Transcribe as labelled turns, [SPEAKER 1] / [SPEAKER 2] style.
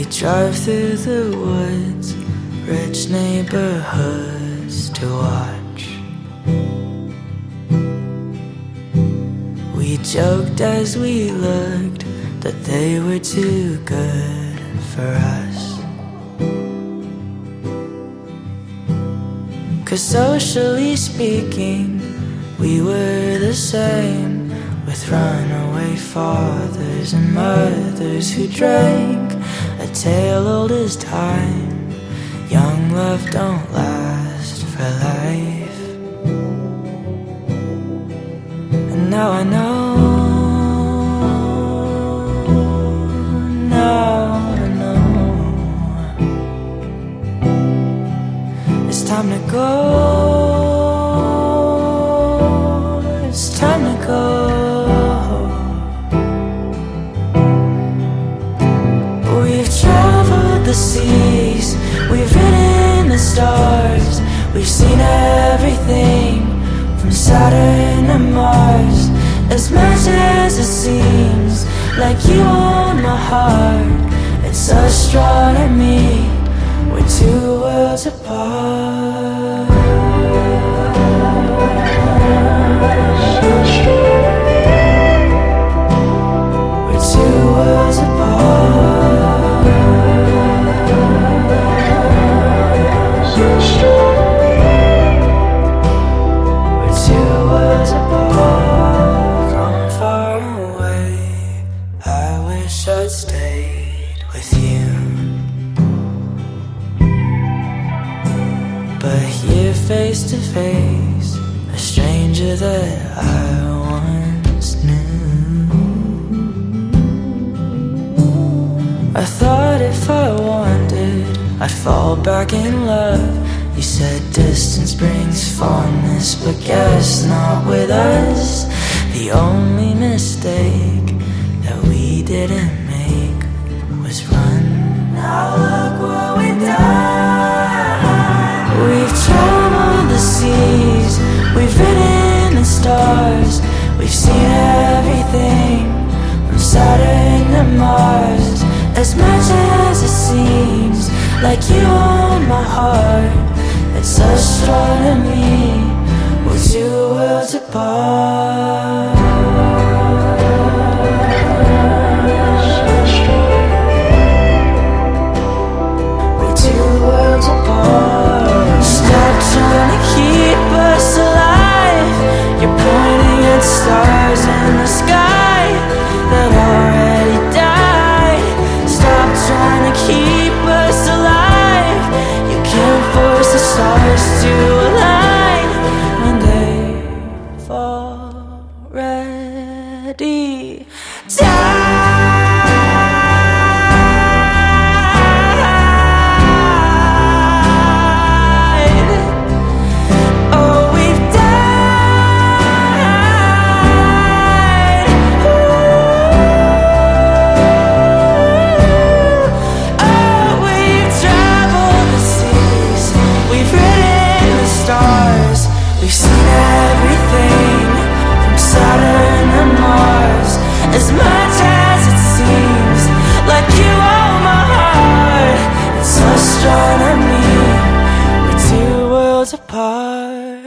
[SPEAKER 1] drive through the woods, rich neighborhoods to watch. We joked as we looked that they were too good for us, 'cause socially speaking, we were the same, with runaway fathers and mothers who drank a tale old as time. Young love don't last for life. And now I know, now I know, it's time to go. It's time to go. We've traveled the seas, we've ridden the stars, we've seen everything from Saturn to Mars. As much as it seems like you own my heart, it's astronomy, we're two worlds apart. We're two worlds apart. We're two worlds apart. From far away, I wish I'd stayed with you, but here face to face, a stranger that I once knew. I thought if I wanted, I'd fall back in love. You said distance brings fondness, but guess not with us. The only mistake that we didn't make was run. Now look what we've done. We've traveled the seas, we've ridden the stars, we've seen everything from Saturn to Mars. As much as it seems like you own my heart, it's astronomy, we're two worlds apart. We're two worlds apart. Stop trying to keep us alive. You're pointing at stars in the sky that already died. Stop trying to keep us alive. You can't force the stars to align when they've already died. Oh, we've died. Oh, we've traveled the seas, we've ridden the stars, we've seen everything from Saturn to Mars. As much as it seems like you own my heart, it's astronomy, we're two worlds apart.